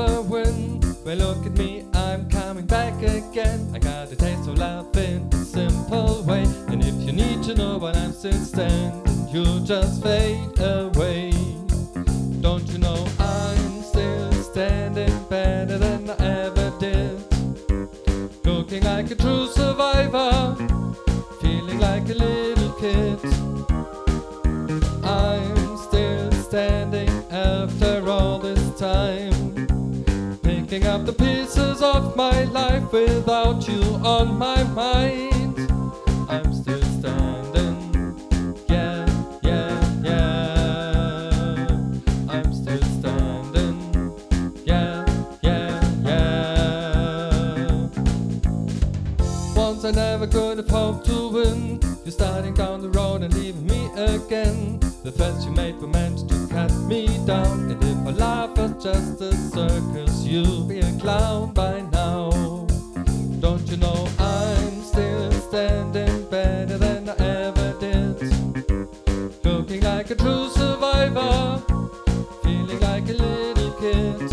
the wind. Well, look at me, I'm coming back again. I got a taste of love in a simple way. And if you need to know why I'm still standing, you'll just fade away. Don't you know I'm still standing better than I ever did? Looking like a true survivor, feeling like a little kid. I'm still standing after all this time, picking up the pieces of my life without you on my mind. I'm still standing, yeah, yeah, yeah. I'm still standing, yeah, yeah, yeah. Once I never could have hoped to win. You're starting down the road and leaving me again. The threats you made were meant to cut me down. And if our life was just a circus, you'd be a clown by now. Don't you know I'm still standing better than I ever did? Looking like a true survivor, feeling like a little kid.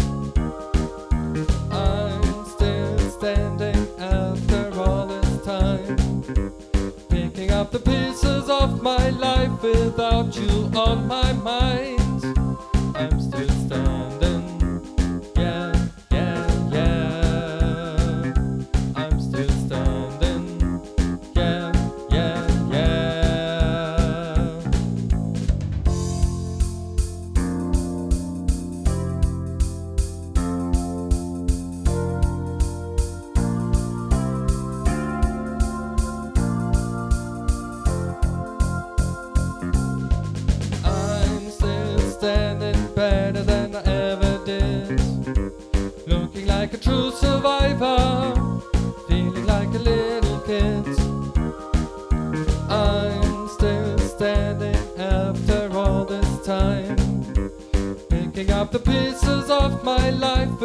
I'm still standing after all this time, picking up the pieces of my life without you on my mind. I'm still standing, yeah, yeah, yeah. I'm still standing, yeah, yeah, yeah. Standing better than I ever did, looking like a true survivor, feeling like a little kid. I'm still standing after all this time, picking up the pieces of my life